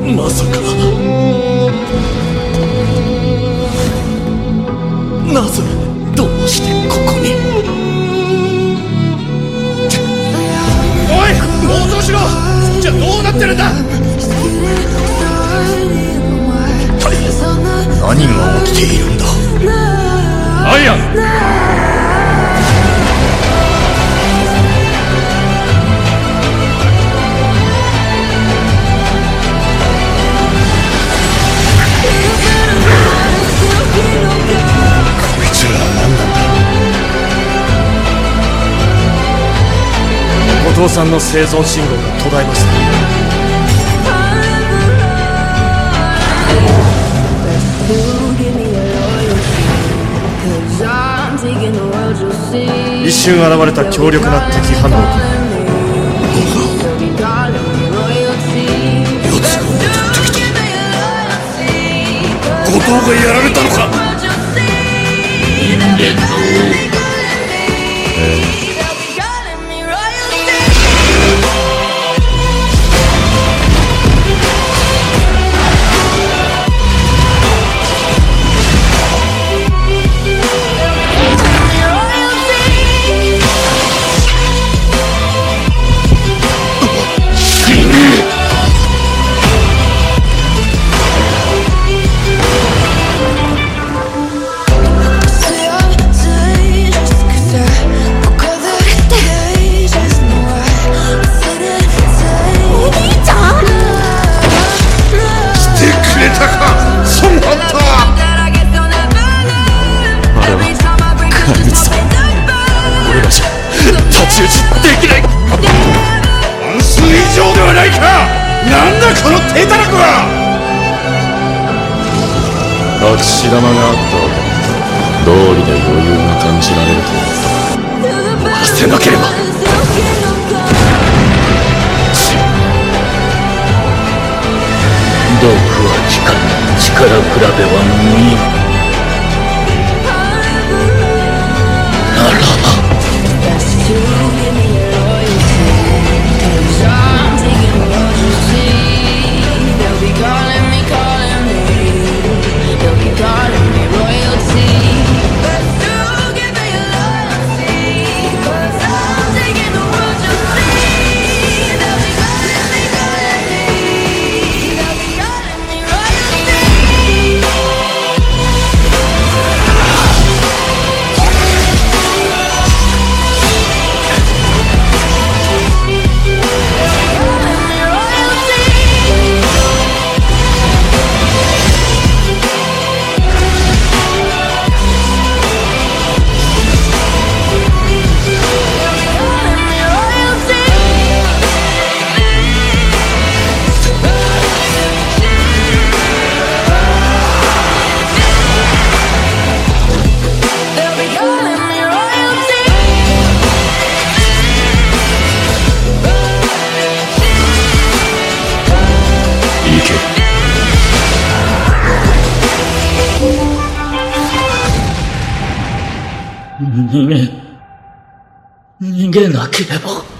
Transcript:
まさか。なぜ、どうしてここに。 おい、暴走しろ。じゃあどうなってるんだ。 一体何が起きているんだ。 アイアン。 後藤さんの生存信号が途絶えました。一瞬現れた強力な敵反応。 奴が戻ってきた。後藤がやられたのか。 人間の王。 この低たらくは。 隠し玉があったわけ。道理で余裕が感じられると終わらせなければ。 毒は効かぬ。力比べは無意味。ならば逃げなければ。